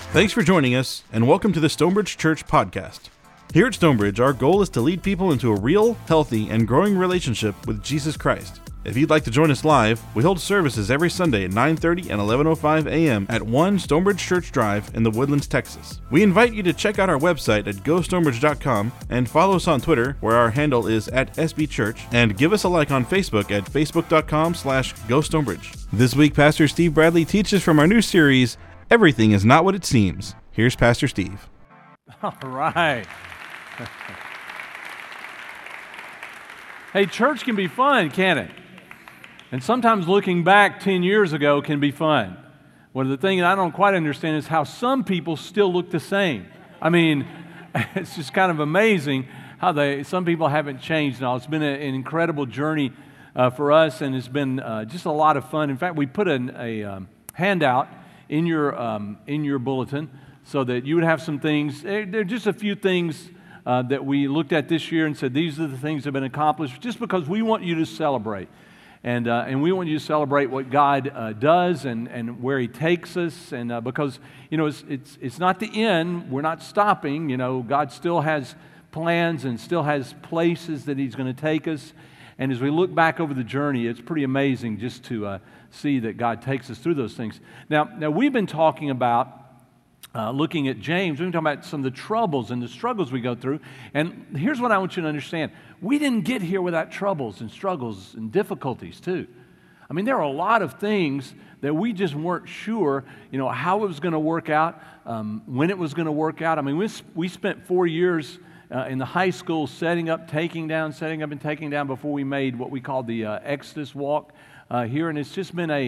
Thanks for joining us, and welcome to the Stonebridge Church podcast. Here at Stonebridge, our goal is to lead people into a real, healthy, and growing relationship with Jesus Christ. If you'd like to join us live, we hold services every Sunday at 9:30 and 11:05 a.m. at 1 Stonebridge Church Drive in the Woodlands, Texas. We invite you to check out our website at gostonebridge.com and follow us on Twitter, where our handle is @SBChurch, and give us a like on Facebook at facebook.com/gostonebridge. This week, Pastor Steve Bradley teaches from our new series, Everything is Not What It Seems. Here's Pastor Steve. All right. Hey, church can be fun, can't it? And sometimes looking back 10 years ago can be fun. One of the things I don't quite understand is how some people still look the same. I mean, it's just kind of amazing how some people haven't changed now. It's been an incredible journey for us, and it's been just a lot of fun. In fact, we put a handout in your bulletin so that you would have some things. There are just a few things that we looked at this year and said these are the things that have been accomplished, just because we want you to celebrate. And we want you to celebrate what God does and where He takes us, and because it's not the end. We're not stopping. God still has plans and still has places that He's going to take us. And as we look back over the journey, it's pretty amazing just to see that God takes us through those things. Now we've been talking about looking at James. We've been talking about some of the troubles and the struggles we go through. And here's what I want you to understand. We didn't get here without troubles and struggles and difficulties too. I mean, there are a lot of things that we just weren't sure, how it was going to work out, when it was going to work out. I mean, we spent 4 years in the high school setting up and taking down before we made what we call the Exodus Walk here. And it's just been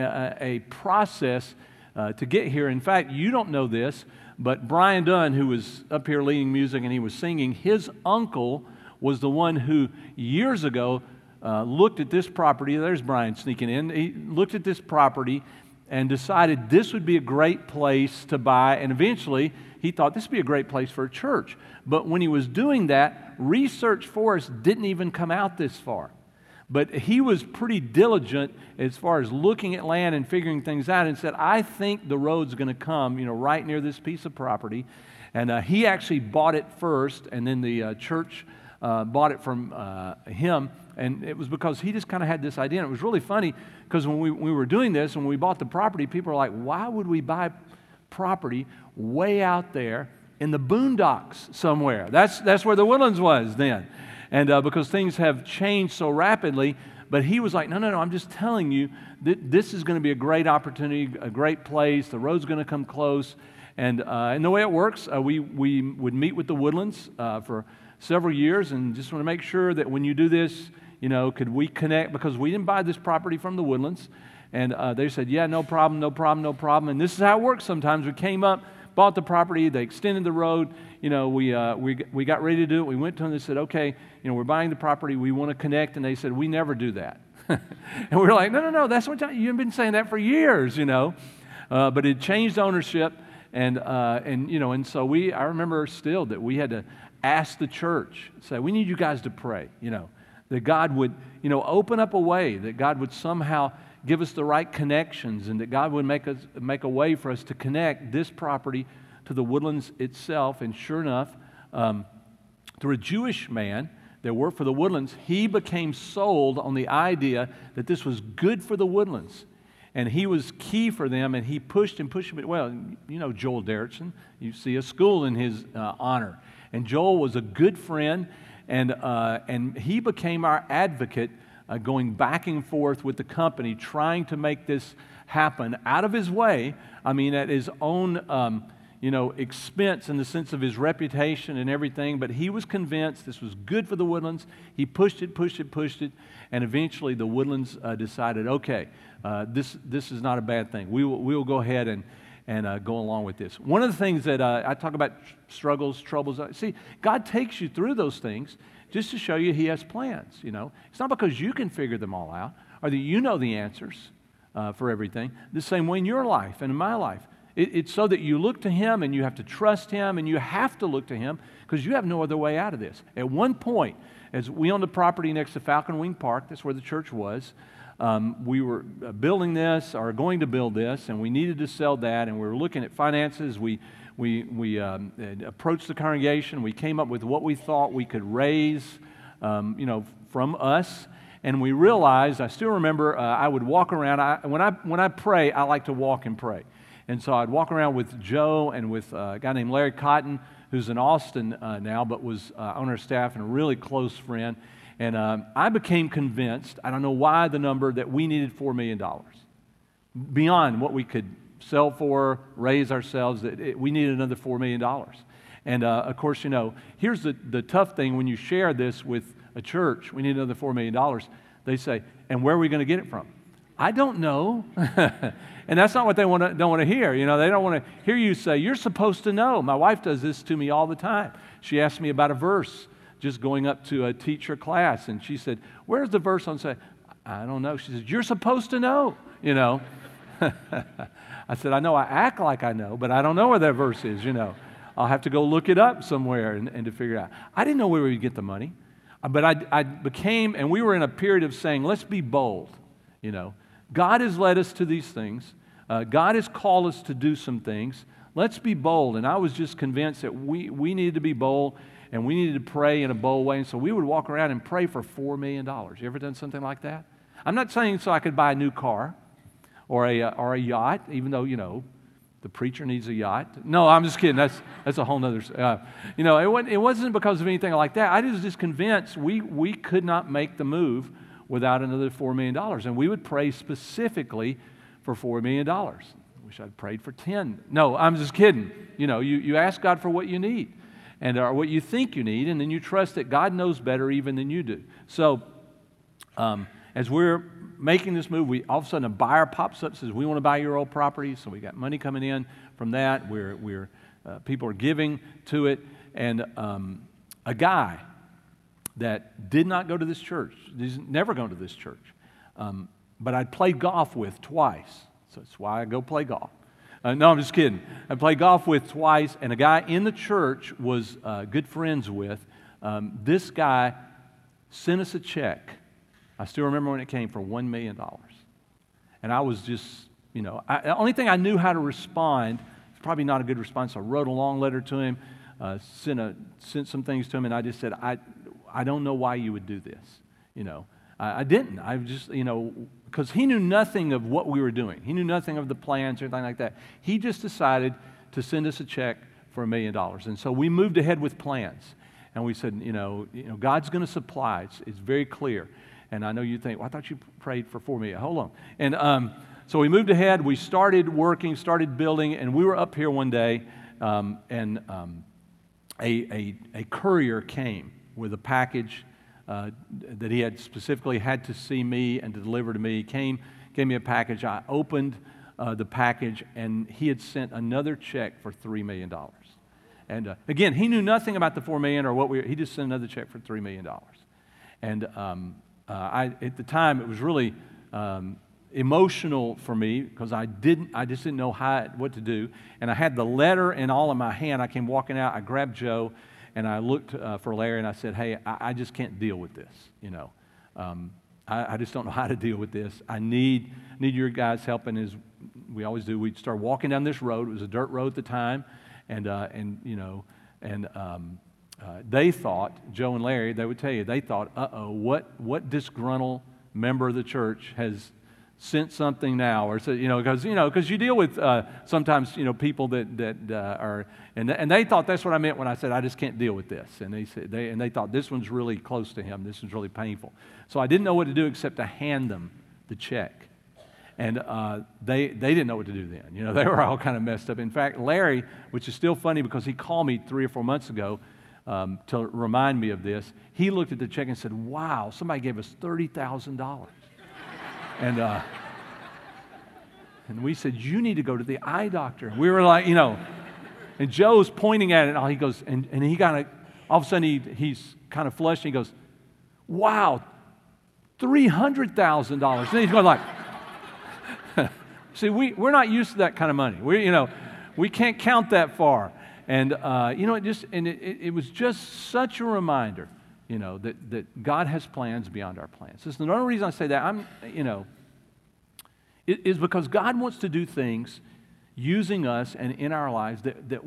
a process to get here. In fact, you don't know this, but Brian Dunn, who was up here leading music and he was singing, his uncle was the one who years ago looked at this property. There's Brian sneaking in. He looked at this property and decided this would be a great place to buy, and eventually he thought this would be a great place for a church. But when he was doing that, Research Forest didn't even come out this far. But he was pretty diligent as far as looking at land and figuring things out, and said, I think the road's going to come, right near this piece of property. And he actually bought it first, and then the church bought it from him. And it was because he just kind of had this idea. And it was really funny because when we were doing this, when we bought the property, people were like, why would we buy property way out there in the boondocks somewhere? That's where the Woodlands was then. And because things have changed so rapidly, but he was like, no, I'm just telling you that this is going to be a great opportunity, a great place. The road's going to come close. And the way it works, we would meet with the Woodlands for several years, and just want to make sure that when you do this, could we connect? Because we didn't buy this property from the Woodlands. And they said, yeah, no problem. And this is how it works sometimes. We came up, bought the property, they extended the road. We got ready to do it. We went to them and they said, okay, we're buying the property. We want to connect. And they said, we never do that. And we were like, no, that's what you've been saying that for years, But it changed ownership. And so I remember still that we had to ask the church, say, we need you guys to pray, that God would, open up a way, that God would somehow give us the right connections, and that God would make a way for us to connect this property to the Woodlands itself. And sure enough, through a Jewish man that worked for the Woodlands, he became sold on the idea that this was good for the Woodlands. And he was key for them, and he pushed him. Well, Joel Derrickson, you see a school in his honor. And Joel was a good friend, and he became our advocate, going back and forth with the company, trying to make this happen out of his way. I mean, at his own, expense in the sense of his reputation and everything. But he was convinced this was good for the Woodlands. He pushed it, and eventually the Woodlands decided, okay, this is not a bad thing. We will go ahead and go along with this. One of the things that I talk about, struggles, troubles. See, God takes you through those things just to show you He has plans. It's not because you can figure them all out or that you know the answers for everything. The same way in your life and in my life. It's so that you look to Him, and you have to trust Him, and you have to look to Him because you have no other way out of this. At one point, as we owned the property next to Falcon Wing Park, that's where the church was, we were building this or going to build this, and we needed to sell that, and we were looking at finances. We approached the congregation. We came up with what we thought we could raise, from us. And we realized, I still remember, I would walk around. When I pray, I like to walk and pray. And so I'd walk around with Joe and with a guy named Larry Cotton, who's in Austin now, but was on our staff and a really close friend. And I became convinced, I don't know why, the number that we needed $4 million. Beyond what we could sell for, raise ourselves, we needed another $4 million. And of course, here's the tough thing when you share this with a church, we need another $4 million. They say, and where are we going to get it from? I don't know. And that's not what they don't want to hear. They don't want to hear you say, you're supposed to know. My wife does this to me all the time. She asked me about a verse just going up to a teacher class, and she said, where's the verse on say? I don't know. She said, you're supposed to know, I said, I know I act like I know, but I don't know where that verse is, I'll have to go look it up somewhere and to figure it out. I didn't know where we would get the money. But I became, and we were in a period of saying, let's be bold. God has led us to these things. God has called us to do some things. Let's be bold. And I was just convinced that we needed to be bold, and we needed to pray in a bold way. And so we would walk around and pray for $4 million. You ever done something like that? I'm not saying so I could buy a new car or a yacht, even though, the preacher needs a yacht. No, I'm just kidding. That's a whole nother. It wasn't because of anything like that. I was just convinced we could not make the move without another $4 million. And we would pray specifically for $4 million. I wish I'd prayed for 10. No, I'm just kidding. You ask God for what you need and or what you think you need, and then you trust that God knows better even than you do. So as we're making this move, all of a sudden a buyer pops up and says, we want to buy your old property. So we got money coming in from that. People are giving to it. And a guy that did not go to this church, he's never gone to this church, but I'd played golf with twice. So that's why I go play golf. No, I'm just kidding. I played golf with twice, and a guy in the church was good friends with. This guy sent us a check. I still remember when it came for $1 million. And I was just, the only thing I knew how to respond, probably not a good response, I wrote a long letter to him, sent some things to him, and I just said, I don't know why you would do this. I didn't. I just, because he knew nothing of what we were doing. He knew nothing of the plans or anything like that. He just decided to send us a check for $1 million. And so we moved ahead with plans. And we said, God's going to supply. It's very clear. And I know you think, well, I thought you prayed for $4 million. Hold on. And so we moved ahead. We started working, started building, and we were up here one day, and a courier came with a package that he had specifically had to see me and to deliver to me. He came, gave me a package. I opened the package, and he had sent another check for $3 million. And again, he knew nothing about the $4 million or he just sent another check for $3 million. And at the time, it was really emotional for me because I just didn't know what to do. And I had the letter in all in my hand. I came walking out. I grabbed Joe, and I looked for Larry, and I said, "Hey, I just can't deal with this. I just don't know how to deal with this. I need your guys' help." And as we always do, we'd start walking down this road. It was a dirt road at the time, and they thought, Joe and Larry, they would tell you, they thought, what disgruntled member of the church has sent something now, or so, because you deal with sometimes people that are, and they thought that's what I meant when I said I just can't deal with this, and they thought this one's really close to him, this one's really painful. So I didn't know what to do except to hand them the check, and they didn't know what to do then. They were all kind of messed up. In fact, Larry, which is still funny because he called me 3 or 4 months ago to remind me of this, he looked at the check and said, "Wow, somebody gave us $30,000." And we said, "You need to go to the eye doctor." And we were like, and Joe's pointing at it, and he goes, and he kind of, all of a sudden he's kind of flushed, and he goes, "Wow, $300,000. And he's going like, see, we're not used to that kind of money. We can't count that far. And it was just such a reminder. that God has plans beyond our plans. Listen, the only reason I say that, is because God wants to do things using us and in our lives that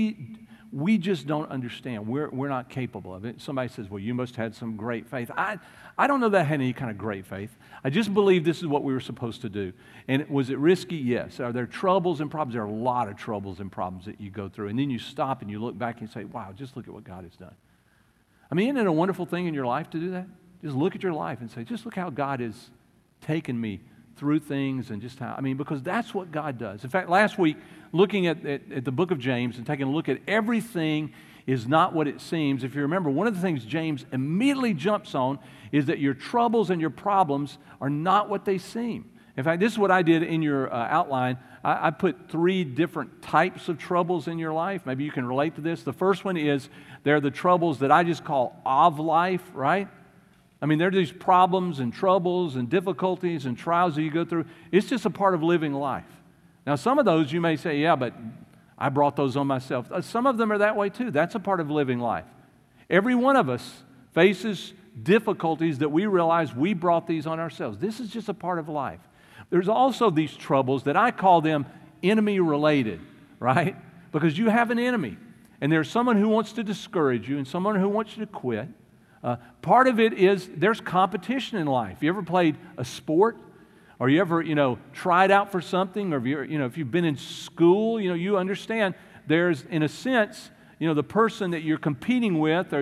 we just don't understand. We're not capable of it. Somebody says, well, you must have had some great faith. I don't know that I had any kind of great faith. I just believe this is what we were supposed to do. And was it risky? Yes. Are there troubles and problems? There are a lot of troubles and problems that you go through. And then you stop and you look back and say, wow, just look at what God has done. I mean, isn't it a wonderful thing in your life to do that? Just look at your life and say, just look how God has taken me through things and just how, because that's what God does. In fact, last week, looking at the book of James and taking a look at everything is not what it seems. If you remember, one of the things James immediately jumps on is that your troubles and your problems are not what they seem. In fact, this is what I did in your outline. I put 3 different types of troubles in your life. Maybe you can relate to this. The first one is they're the troubles that I just call of life, right? There are these problems and troubles and difficulties and trials that you go through. It's just a part of living life. Now, some of those you may say, yeah, but I brought those on myself. Some of them are that way too. That's a part of living life. Every one of us faces difficulties that we realize we brought these on ourselves. This is just a part of life. There's also these troubles that I call them enemy-related, right? Because you have an enemy, and there's someone who wants to discourage you and someone who wants you to quit. Part of it is there's competition in life. You ever played a sport? Or you ever, tried out for something? Or if you've been in school, you understand there's, in a sense, the person that you're competing with or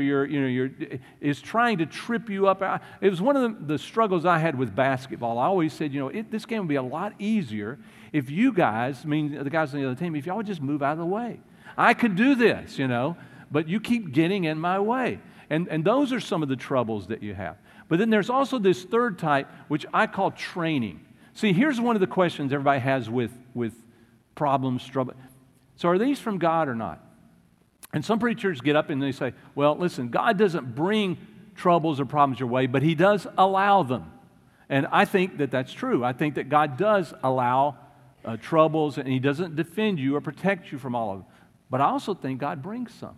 is trying to trip you up. It was one of the struggles I had with basketball. I always said, this game would be a lot easier if you guys, the guys on the other team, if y'all would just move out of the way. I could do this, but you keep getting in my way. And those are some of the troubles that you have. But then there's also this third type, which I call training. See, here's one of the questions everybody has with problems, trouble. So are these from God or not? And some preachers get up and they say, well, listen, God doesn't bring troubles or problems your way, but He does allow them. And I think that that's true. I think that God does allow troubles, and He doesn't defend you or protect you from all of them. But I also think God brings some.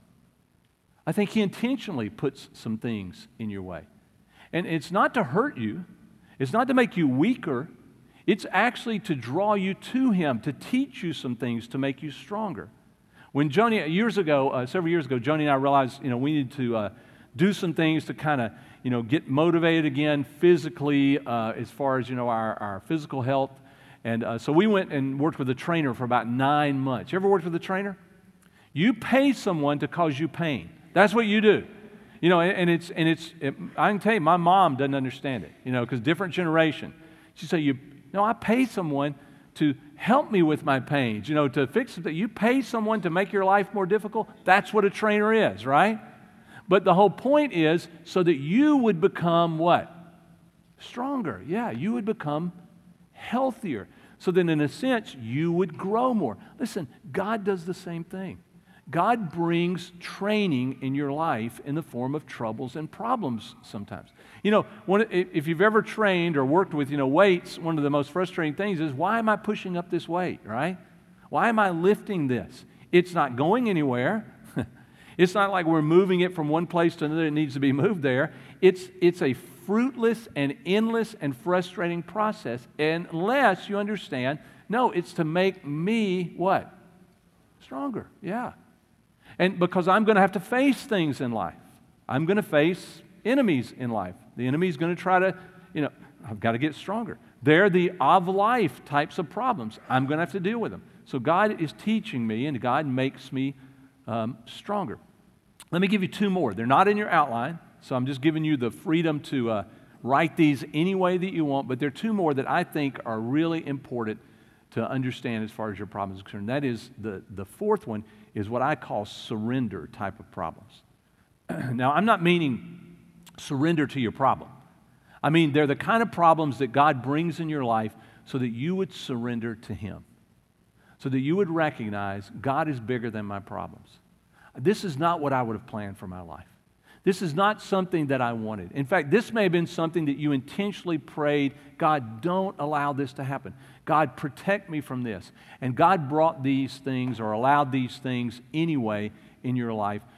I think He intentionally puts some things in your way. And it's not to hurt you. It's not to make you weaker. It's actually to draw you to Him, to teach you some things, to make you stronger. When Joni, several years ago, Joni and I realized, we need to do some things to kind of, get motivated again physically as far as, our physical health. And so we went and worked with a trainer for about 9 months. You ever worked with a trainer? You pay someone to cause you pain. That's what you do. I can tell you, my mom doesn't understand it, because different generation. She say, I pay someone to help me with my pains, to fix it. You pay someone to make your life more difficult. That's what a trainer is, right? But the whole point is so that you would become what? Stronger. Yeah, you would become healthier. So then in a sense, you would grow more. Listen, God does the same thing. God brings training in your life in the form of troubles and problems sometimes. If you've ever trained or worked with, weights, one of the most frustrating things is, why am I pushing up this weight, right? Why am I lifting this? It's not going anywhere. It's not like we're moving it from one place to another. It needs to be moved there. It's a fruitless and endless and frustrating process unless you understand, no, it's to make me what? Stronger, yeah. And because I'm going to have to face things in life. I'm going to face enemies in life. The enemy's going to try to, I've got to get stronger. They're the of life types of problems. I'm going to have to deal with them. So God is teaching me, and God makes me stronger. Let me give you 2 more. They're not in your outline, so I'm just giving you the freedom to write these any way that you want, but there are 2 more that I think are really important to understand as far as your problem is concerned. That is, the fourth one is what I call surrender type of problems. Now, I'm not meaning surrender to your problem. I mean, they're the kind of problems that God brings in your life so that you would surrender to Him, so that you would recognize God is bigger than my problems. This is not what I would have planned for my life. This is not something that I wanted. In fact, this may have been something that you intentionally prayed, God, don't allow this to happen. God, protect me from this. And God brought these things or allowed these things anyway in your life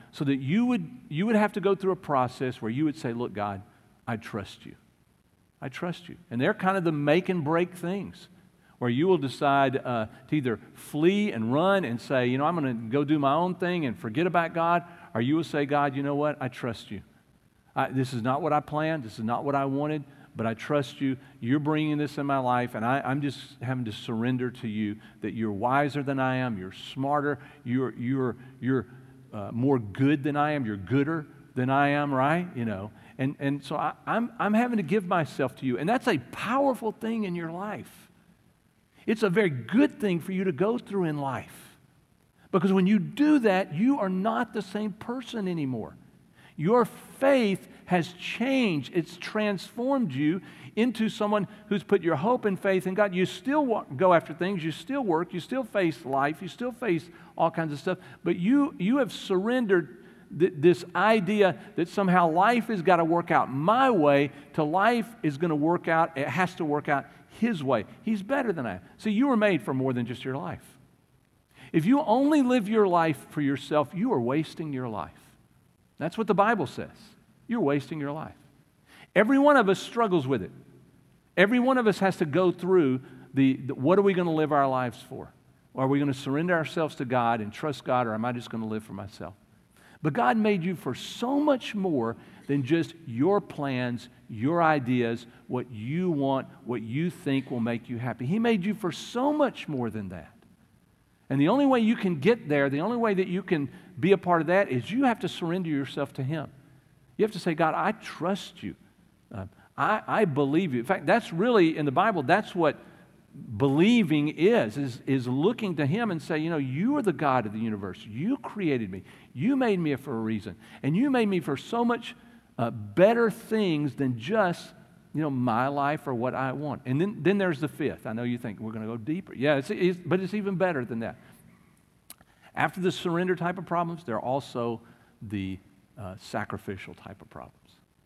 so that you would have to go through a process where you would say, look, God, I trust you. I trust you. And they're kind of the make and break things where you will decide to either flee and run and say, I'm going to go do my own thing and forget about God, or you will say, God, you know what? I trust you. This is not what I planned. This is not what I wanted, but I trust you. You're bringing this in my life, and I'm just having to surrender to you that you're wiser than I am, you're smarter, you're more good than I am, you're gooder than I am, right? And so I'm having to give myself to you, and that's a powerful thing in your life. It's a very good thing for you to go through in life, because when you do that, you are not the same person anymore. Your faith has changed. It's transformed you into someone who's put your hope and faith in God. You still go after things. You still work. You still face life. You still face all kinds of stuff. But you have surrendered this idea that somehow life has got to work out my way to life is going to work out. It has to work out His way. He's better than I am. See, you were made for more than just your life. If you only live your life for yourself, you are wasting your life. That's what the Bible says. You're wasting your life. Every one of us struggles with it. Every one of us has to go through the what are we going to live our lives for? Are we going to surrender ourselves to God and trust God, or am I just going to live for myself? But God made you for so much more than just your plans, your ideas, what you want, what you think will make you happy. He made you for so much more than that. And the only way you can get there, the only way that you can be a part of that is you have to surrender yourself to Him. You have to say, God, I trust you. I believe you. In fact, that's really, in the Bible, that's what believing is looking to Him and say, you are the God of the universe. You created me. You made me for a reason. And you made me for so much better things than just, my life or what I want. And then there's the fifth. I know you think we're going to go deeper. Yeah, but it's even better than that. After the surrender type of problems, there are also the sacrificial type of problems.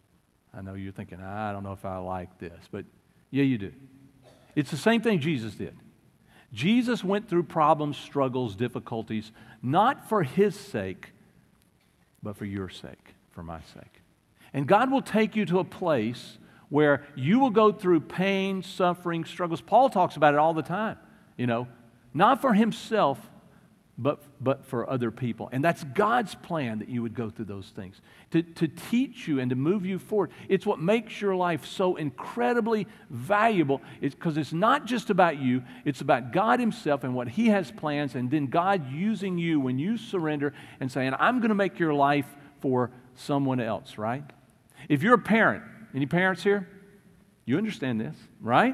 I know you're thinking, I don't know if I like this, but yeah, you do. It's the same thing Jesus did. Jesus went through problems, struggles, difficulties, not for His sake, but for your sake, for my sake. And God will take you to a place where you will go through pain, suffering, struggles. Paul talks about it all the time, not for himself, but for other people. And that's God's plan, that you would go through those things, to teach you and to move you forward. It's what makes your life so incredibly valuable. It's because it's not just about you, it's about God Himself and what He has plans, and then God using you when you surrender and saying, I'm going to make your life for someone else, right? If you're a parent, any parents here? You understand this, right?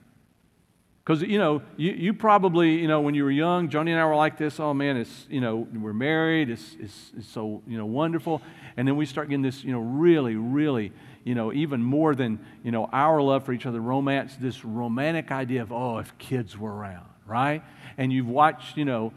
Because, you probably, when you were young, Joni and I were like this, oh man, it's, we're married, it's so, wonderful. And then we start getting this, really, really, even more than, our love for each other, romance, this romantic idea of, oh, if kids were around, right? And you've watched,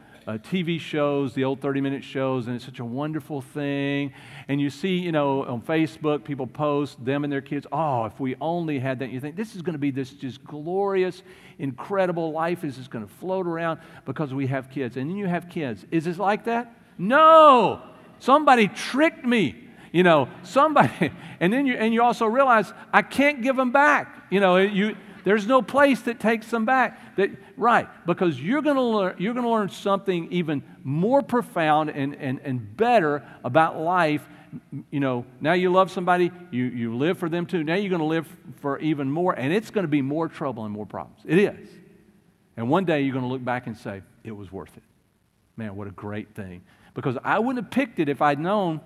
TV shows, the old 30-minute shows, and it's such a wonderful thing. And you see, on Facebook, people post them and their kids, oh, if we only had that. You think, this is going to be this just glorious, incredible life is just going to float around because we have kids. And then you have kids. Is it like that? No! Somebody tricked me. Somebody. And then you also realize, I can't give them back. There's no place that takes them back. Right, because you're going to learn something even more profound and better about life. Now you love somebody, you live for them too. Now you're going to live for even more, and it's going to be more trouble and more problems. It is. And one day you're going to look back and say, it was worth it. Man, what a great thing. Because I wouldn't have picked it if I'd known.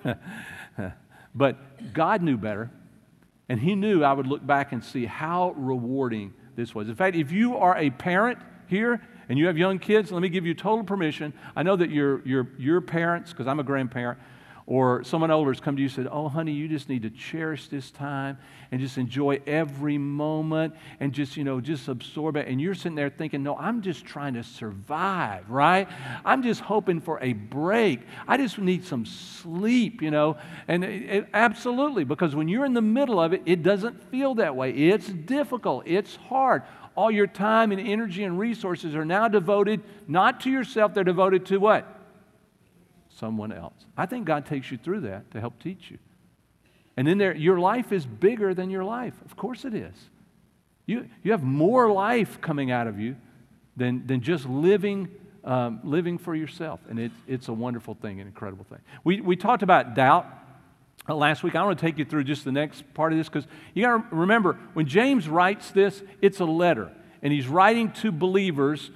But God knew better. And He knew I would look back and see how rewarding this was. In fact, if you are a parent here and you have young kids, let me give you total permission. I know that your parents, because I'm a grandparent, or someone older has come to you and said, oh, honey, you just need to cherish this time and just enjoy every moment and just absorb it. And you're sitting there thinking, no, I'm just trying to survive, right? I'm just hoping for a break. I just need some sleep, And absolutely, because when you're in the middle of it, it doesn't feel that way. It's difficult. It's hard. All your time and energy and resources are now devoted not to yourself. They're devoted to what? someone else. I think God takes you through that to help teach you. And then your life is bigger than your life. Of course it is. You have more life coming out of you than just living for yourself. And it's a wonderful thing, an incredible thing. We talked about doubt last week. I want to take you through just the next part of this, because you got to remember, when James writes this, it's a letter. And he's writing to believers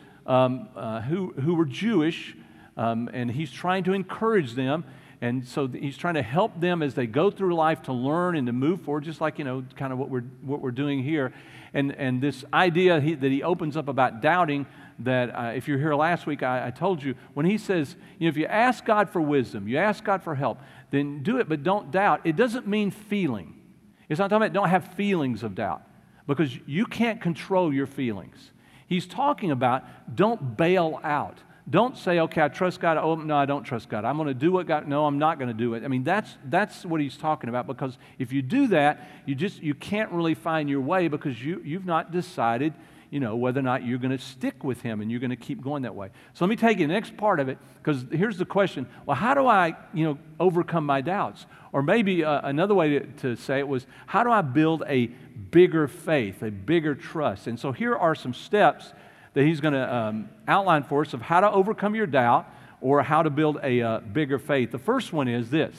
who were Jewish, and he's trying to encourage them. And so he's trying to help them as they go through life to learn and to move forward, just like, kind of what we're doing here. And this idea that he opens up about doubting, that if you're here last week, I told you, when he says, if you ask God for wisdom, you ask God for help, then do it, but don't doubt. It doesn't mean feeling. It's not talking about don't have feelings of doubt, because you can't control your feelings. He's talking about don't bail out. Don't say, okay, I trust God. Oh, no, I don't trust God. I'm going to do what God, no, I'm not going to do it. I mean, that's what he's talking about, because if you do that, you can't really find your way, because you've not decided, whether or not you're going to stick with him and you're going to keep going that way. So let me take you the next part of it, because here's the question. Well, how do I, overcome my doubts? Or maybe another way to say it was, how do I build a bigger faith, a bigger trust? And so here are some steps that he's going to outline for us of how to overcome your doubt, or how to build a bigger faith. The first one is this: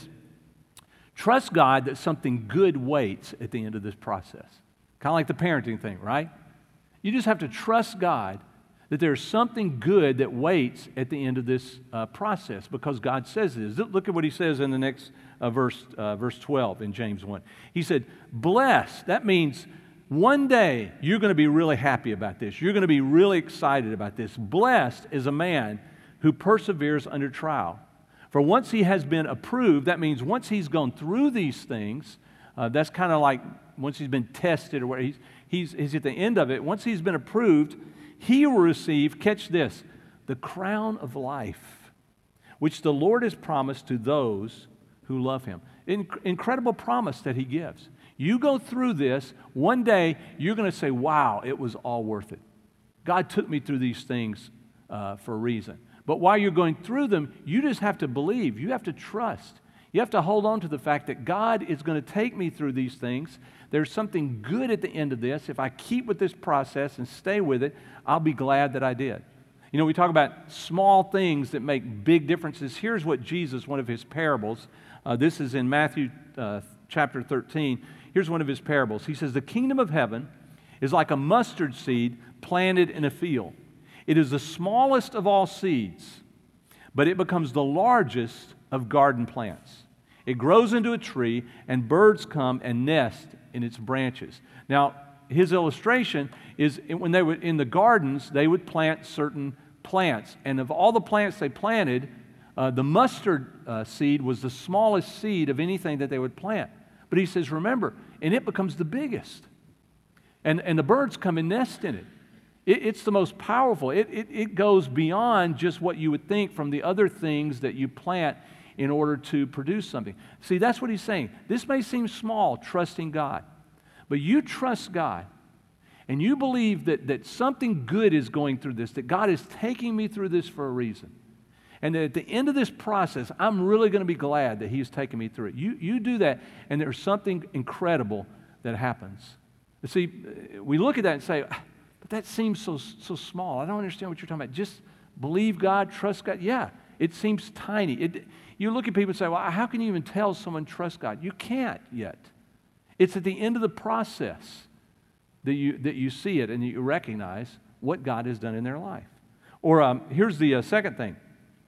trust God that something good waits at the end of this process. Kind of like the parenting thing, right? You just have to trust God that there's something good that waits at the end of this process, because God says it is. Look at what he says in the next verse 12 in James 1. He said, blessed. That means one day you're going to be really happy about this. You're going to be really excited about this. Blessed is a man who perseveres under trial. For once he has been approved, that means once he's gone through these things, that's kind of like once he's been tested, or where he's at the end of it. Once he's been approved, he will receive, catch this, the crown of life, which the Lord has promised to those who love him. Incredible promise that he gives. You go through this, one day you're going to say, wow, it was all worth it. God took me through these things for a reason. But while you're going through them, you just have to believe. You have to trust. You have to hold on to the fact that God is going to take me through these things. There's something good at the end of this. If I keep with this process and stay with it, I'll be glad that I did. We talk about small things that make big differences. Here's what Jesus, one of his parables, this is in Matthew chapter 13. Here's one of his parables. He says, the kingdom of heaven is like a mustard seed planted in a field. It is the smallest of all seeds, but it becomes the largest of garden plants. It grows into a tree, and birds come and nest in its branches. Now, his illustration is when they were in the gardens, they would plant certain plants. And of all the plants they planted, the mustard seed was the smallest seed of anything that they would plant. But he says, remember, and it becomes the biggest. And the birds come and nest in it. It's the most powerful. It goes beyond just what you would think from the other things that you plant in order to produce something. See, that's what he's saying. This may seem small, trusting God. But you trust God, and you believe that something good is going through this, that God is taking me through this for a reason. And that at the end of this process, I'm really going to be glad that he's taking me through it. You do that, and there's something incredible that happens. You see, we look at that and say, but that seems so small. I don't understand what you're talking about. Just believe God, trust God. Yeah, it seems tiny. You look at people and say, well, how can you even tell someone trusts God? You can't yet. It's at the end of the process that you see it and you recognize what God has done in their life. Or here's the second thing.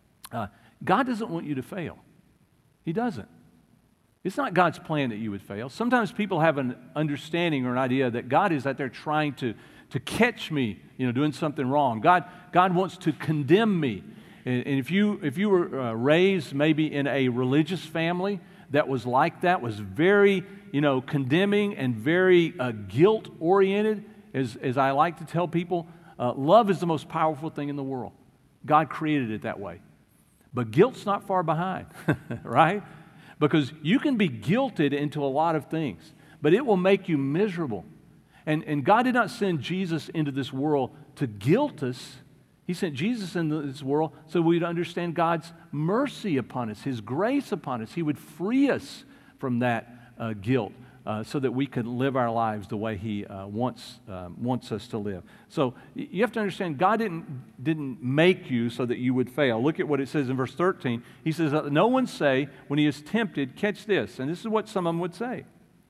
God doesn't want you to fail. He doesn't. It's not God's plan that you would fail. Sometimes people have an understanding or an idea that God is out there trying to catch me, doing something wrong. God wants to condemn me. And if you were raised maybe in a religious family that was like that, was very, condemning and very guilt-oriented, as I like to tell people, love is the most powerful thing in the world. God created it that way. But guilt's not far behind, right? Because you can be guilted into a lot of things, but it will make you miserable. And God did not send Jesus into this world to guilt us. He sent Jesus into this world so we'd understand God's mercy upon us, His grace upon us. He would free us from that guilt so that we could live our lives the way He wants us to live. So you have to understand, God didn't make you so that you would fail. Look at what it says in verse 13. He says, no one say when he is tempted, catch this, and this is what some of them would say,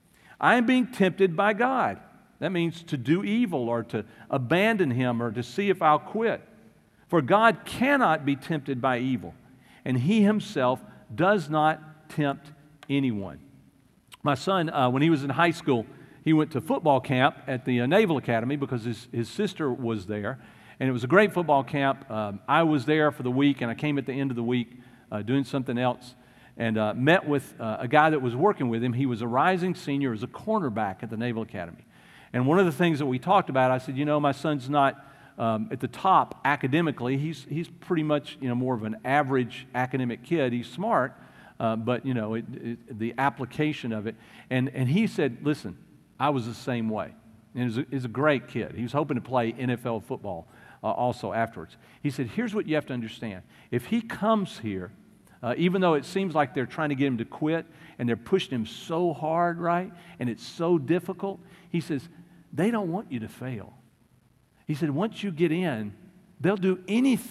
I am being tempted by God. That means to do evil or to abandon Him or to see if I'll quit. For God cannot be tempted by evil, and He Himself does not tempt anyone. My son, when he was in high school, he went to football camp at the Naval Academy because his sister was there, and it was a great football camp. I was there for the week, and I came at the end of the week doing something else, and met with a guy that was working with him. He was a rising senior, as a cornerback at the Naval Academy. And one of the things that we talked about, I said, my son's not at the top academically. He's pretty much more of an average academic kid. He's smart, but the application of it. And he said, listen, I was the same way. And he's a great kid. He was hoping to play NFL football also afterwards. He said, here's what you have to understand. If he comes here, even though it seems like they're trying to get him to quit and they're pushing him so hard, right? And it's so difficult. He says, they don't want you to fail. He said, once you get in, they'll do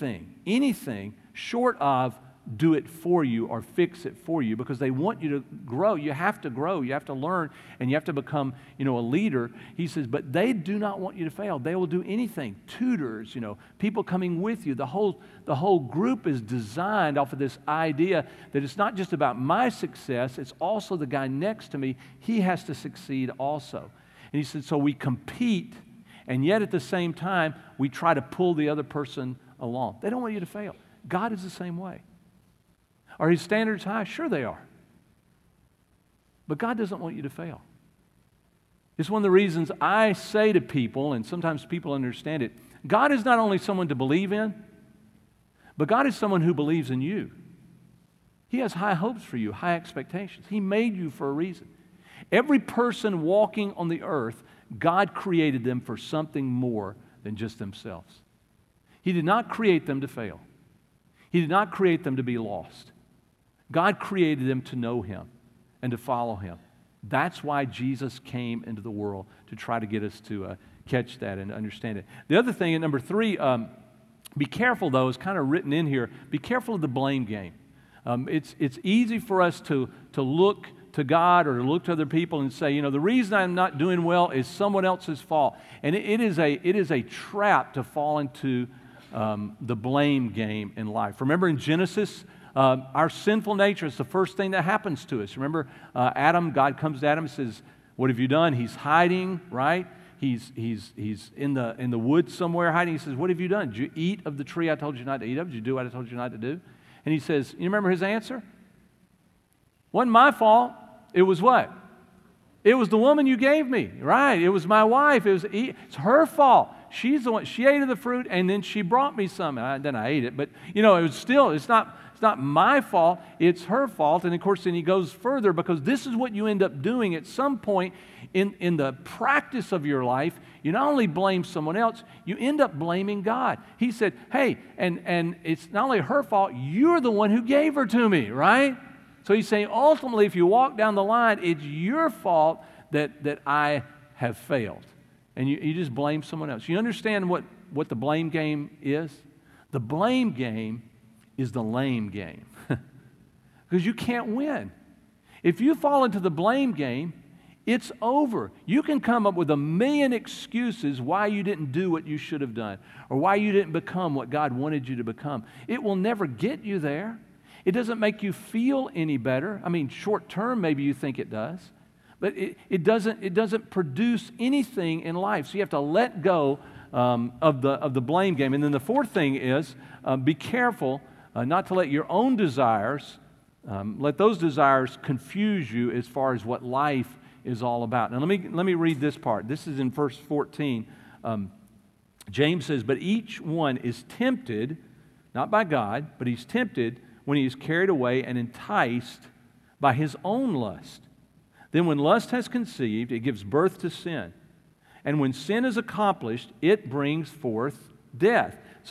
anything short of do it for you or fix it for you because they want you to grow. You have to grow. You have to learn, and you have to become, a leader. He says, but they do not want you to fail. They will do anything. Tutors, people coming with you. The whole group is designed off of this idea that it's not just about my success, it's also the guy next to me. He has to succeed also. And he said, so we compete, and yet at the same time, we try to pull the other person along. They don't want you to fail. God is the same way. Are His standards high? Sure they are. But God doesn't want you to fail. It's one of the reasons I say to people, and sometimes people understand it, God is not only someone to believe in, but God is someone who believes in you. He has high hopes for you, high expectations. He made you for a reason. Every person walking on the earth, God created them for something more than just themselves. He did not create them to fail. He did not create them to be lost. God created them to know Him and to follow Him. That's why Jesus came into the world, to try to get us to catch that and understand it. The other thing, at number 3, be careful, though, is kind of written in here, be careful of the blame game. It's easy for us to look to God or to look to other people and say, the reason I'm not doing well is someone else's fault. And it is a trap to fall into the blame game in life. Remember in Genesis, our sinful nature is the first thing that happens to us. Remember Adam, God comes to Adam and says, what have you done? He's hiding, right? He's in the woods somewhere hiding. He says, what have you done? Did you eat of the tree I told you not to eat of? Did you do what I told you not to do? And he says, you remember his answer? Wasn't my fault. It was what? It was the woman you gave me, right? It was my wife. It's her fault. She's the one. She ate of the fruit, and then she brought me some. Then I ate it. But it was still. It's not my fault. It's her fault. And of course, then he goes further, because this is what you end up doing at some point in the practice of your life. You not only blame someone else, you end up blaming God. He said, "Hey, and it's not only her fault. You're the one who gave her to me, right?" So he's saying, ultimately, if you walk down the line, it's your fault that I have failed. And you just blame someone else. You understand what the blame game is? The blame game is the lame game. Because you can't win. If you fall into the blame game, it's over. You can come up with a million excuses why you didn't do what you should have done, or why you didn't become what God wanted you to become. It will never get you there. It doesn't make you feel any better. I mean, short term, maybe you think it does. But it doesn't produce anything in life. So you have to let go of the blame game. And then the fourth thing is be careful not to let your own desires, let those desires confuse you as far as what life is all about. Now let me read this part. This is in verse 14. James says, "But each one is tempted, not by God, but he's tempted when he is carried away and enticed by his own lust. Then when lust has conceived, it gives birth to sin. And when sin is accomplished, it brings forth death." So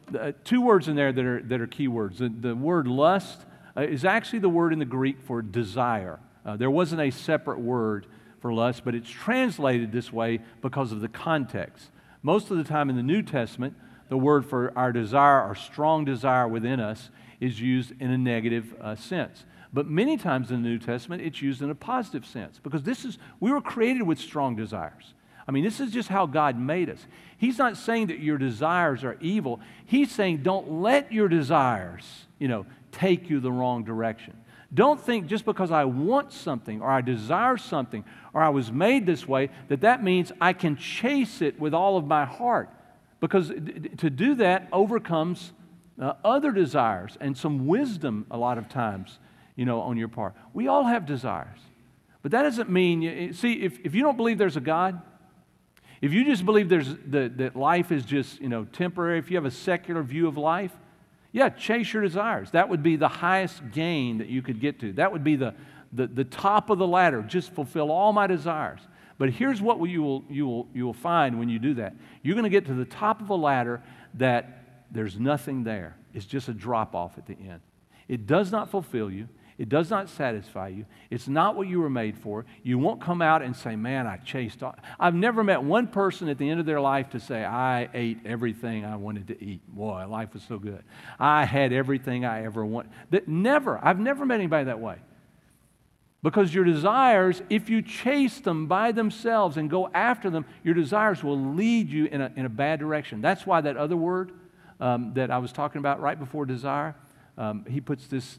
two words in there that are key words. The word lust is actually the word in the Greek for desire. There wasn't a separate word for lust, but it's translated this way because of the context. Most of the time in the New Testament, the word for our desire, our strong desire within us, is used in a negative sense. But many times in the New Testament, it's used in a positive sense because we were created with strong desires. I mean, this is just how God made us. He's not saying that your desires are evil. He's saying don't let your desires, take you the wrong direction. Don't think just because I want something or I desire something or I was made this way that means I can chase it with all of my heart. Because to do that overcomes other desires and some wisdom a lot of times, on your part. We all have desires. But that doesn't mean, if you don't believe there's a God, if you just believe that life is just, temporary, if you have a secular view of life, yeah, chase your desires. That would be the highest gain that you could get to. That would be the top of the ladder. Just fulfill all my desires. But here's what you will find when you do that. You're going to get to the top of a ladder that there's nothing there. It's just a drop-off at the end. It does not fulfill you. It does not satisfy you. It's not what you were made for. You won't come out and say, man, I chased all. I've never met one person at the end of their life to say, I ate everything I wanted to eat. Boy, life was so good. I had everything I ever wanted. I've never met anybody that way. Because your desires, if you chase them by themselves and go after them, your desires will lead you in a bad direction. That's why that other word that I was talking about right before desire, he puts this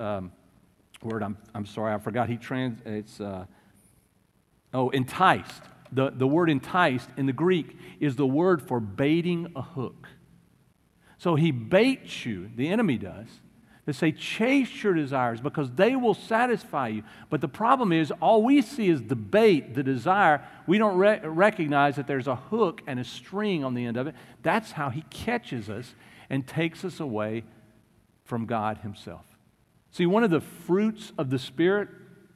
word, I'm sorry, I forgot. It's enticed. The word enticed in the Greek is the word for baiting a hook. So he baits you, the enemy does, to say, chase your desires because they will satisfy you. But the problem is, all we see is the bait, the desire. We don't recognize that there's a hook and a string on the end of it. That's how he catches us and takes us away from God himself. See, one of the fruits of the Spirit,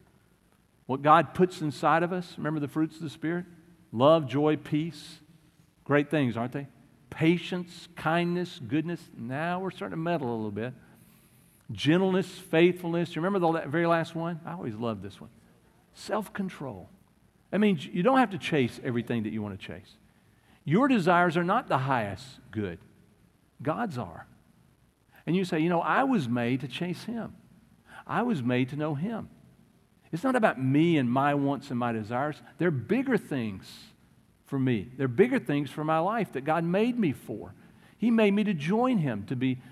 what God puts inside of us, remember the fruits of the Spirit? Love, joy, peace. Great things, aren't they? Patience, kindness, goodness. Now we're starting to meddle a little bit. Gentleness, faithfulness. You remember the very last one? I always love this one. Self-control. That means you don't have to chase everything that you want to chase. Your desires are not the highest good. God's are. And you say, I was made to chase him. I was made to know him. It's not about me and my wants and my desires. They're bigger things for me. They're bigger things for my life that God made me for. He made me to join him, to be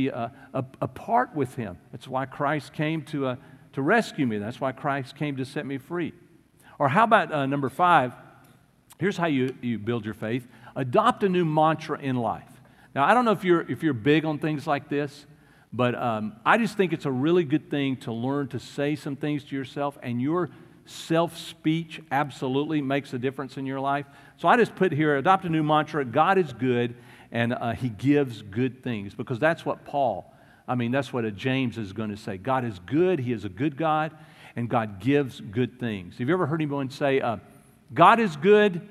a part with him. That's why Christ came to rescue me. That's why Christ came to set me free. Or how about number 5? Here's how you build your faith. Adopt a new mantra in life. Now, I don't know if you're big on things like this, but I just think it's a really good thing to learn to say some things to yourself, and your self-speech absolutely makes a difference in your life. So I just put here, adopt a new mantra, God is good, and he gives good things, because that's what that's what James is going to say. God is good, he is a good God, and God gives good things. Have you ever heard anyone say, God is good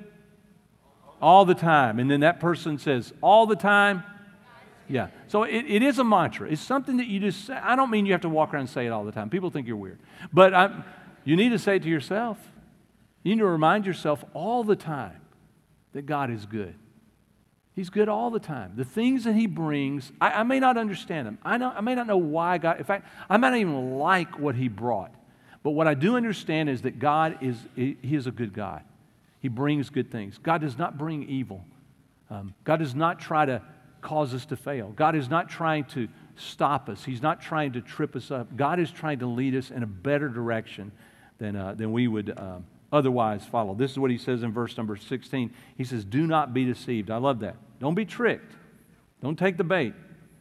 all the time? And then that person says, all the time? Yeah. So it is a mantra. It's something that you just say. I don't mean you have to walk around and say it all the time. People think you're weird. But you need to say it to yourself. You need to remind yourself all the time that God is good. He's good all the time. The things that he brings, I may not understand them. I may not know why God, in fact, I might not even like what he brought. But what I do understand is that he is a good God. He brings good things. God does not bring evil. God does not try to cause us to fail. God is not trying to stop us. He's not trying to trip us up. God is trying to lead us in a better direction than we would otherwise follow. This is what he says in verse number 16. He says, do not be deceived. I love that. Don't be tricked. Don't take the bait.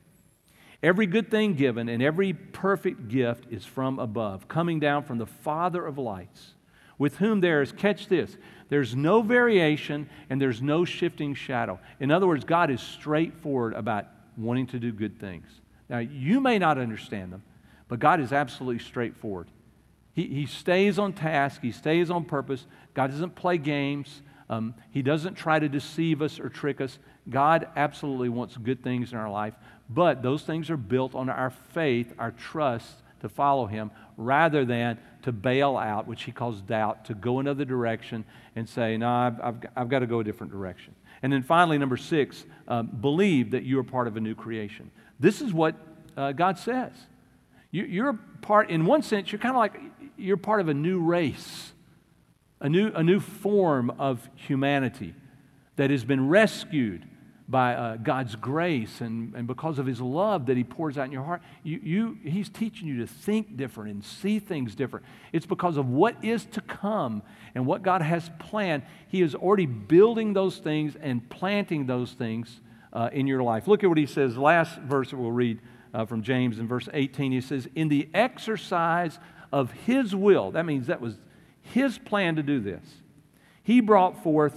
Every good thing given and every perfect gift is from above, coming down from the Father of lights, with whom there is, catch this, there's no variation and there's no shifting shadow. In other words, God is straightforward about wanting to do good things. Now, you may not understand them, but God is absolutely straightforward. He stays on task. He stays on purpose. God doesn't play games. He doesn't try to deceive us or trick us. God absolutely wants good things in our life, but those things are built on our faith, our trust to follow Him, rather than to bail out, which He calls doubt, to go another direction and say, no, I've got to go a different direction. And then finally, number 6, believe that you are part of a new creation. This is what God says. You're a part, in one sense, you're kind of like, you're part of a new race, a new form of humanity that has been rescued by God's grace and because of His love that He pours out in your heart. He's teaching you to think different and see things different. It's because of what is to come and what God has planned. He is already building those things and planting those things in your life. Look at what He says. Last verse that we'll read from James in verse 18. He says, in the exercise of His will, that means that was His plan to do this, He brought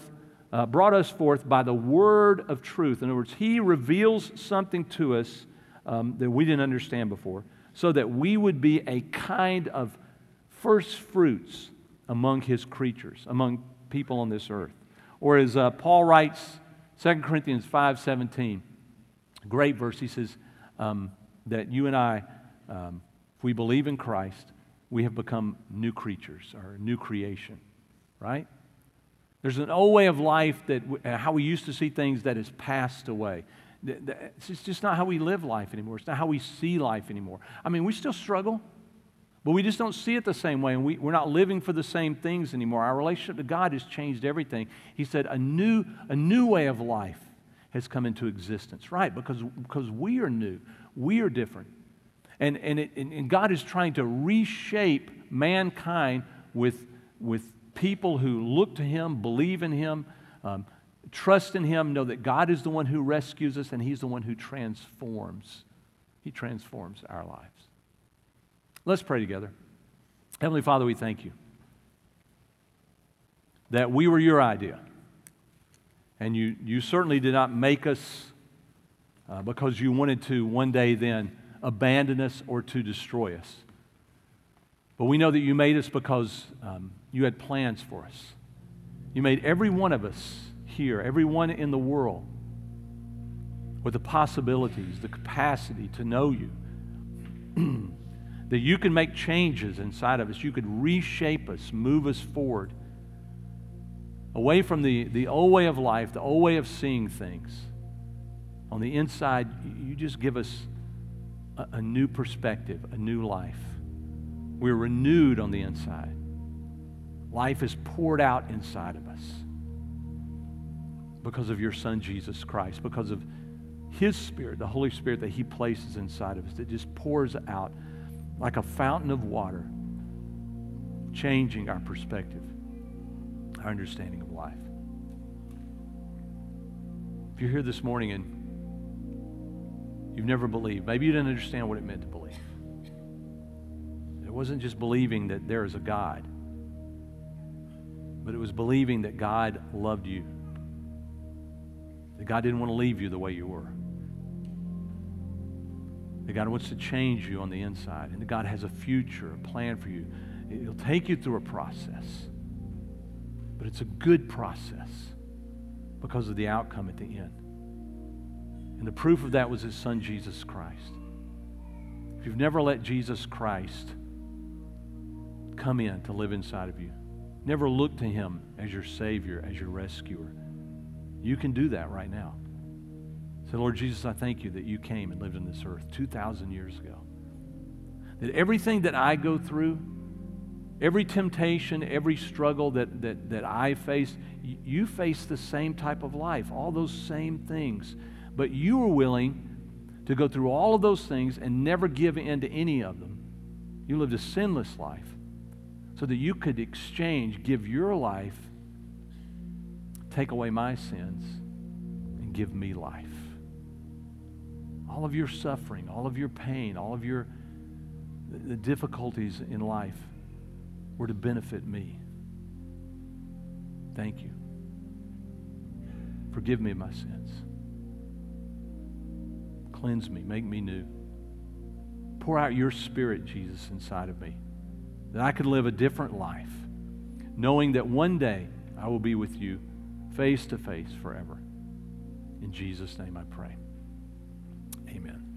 us forth by the word of truth. In other words, He reveals something to us that we didn't understand before, so that we would be a kind of first fruits among His creatures, among people on this earth. Or as Paul writes, 2 Corinthians 5:17, great verse, he says that you and I, if we believe in Christ, we have become new creatures, or new creation, right? There's an old way of life that how we used to see things that has passed away. It's just not how we live life anymore. It's not how we see life anymore. I mean, we still struggle, but we just don't see it the same way, and we're not living for the same things anymore. Our relationship to God has changed everything. He said a new way of life has come into existence, right? Because we are new, we are different, and God is trying to reshape mankind with people who look to Him, believe in Him, trust in Him, know that God is the one who rescues us and He's the one who transforms. He transforms our lives. Let's pray together. Heavenly Father, we thank You that we were Your idea. And you certainly did not make us because You wanted to one day then abandon us or to destroy us. But we know that You made us because You had plans for us. You made every one of us here, everyone in the world, with the possibilities, the capacity to know You. That You can make changes inside of us. You could reshape us, move us forward, away from the old way of life, the old way of seeing things. On the inside, You just give us a new perspective, a new life. We're renewed on the inside. Life is poured out inside of us because of Your Son, Jesus Christ, because of His Spirit, the Holy Spirit that He places inside of us, that just pours out like a fountain of water, changing our perspective, our understanding of life. If you're here this morning and you've never believed, maybe you didn't understand what it meant to believe. It wasn't just believing that there is a God, but it was believing that God loved you, that God didn't want to leave you the way you were, that God wants to change you on the inside, and that God has a future, a plan for you. It'll take you through a process, but it's a good process because of the outcome at the end. And the proof of that was His Son, Jesus Christ. If you've never let Jesus Christ come in to live inside of you, never look to Him as your Savior, as your rescuer, you can do that right now. Say, Lord Jesus, I thank You that You came and lived on this earth 2,000 years ago. That everything that I go through, every temptation, every struggle that I face, You face the same type of life, all those same things. But You were willing to go through all of those things and never give in to any of them. You lived a sinless life so that You could give Your life, take away my sins, and give me life. All of Your suffering, all of Your pain, all of the difficulties in life were to benefit me. Thank You. Forgive me of my sins. Cleanse me, make me new. Pour out Your Spirit, Jesus, inside of me, that I could live a different life, knowing that one day I will be with You face to face forever. In Jesus' name I pray. Amen.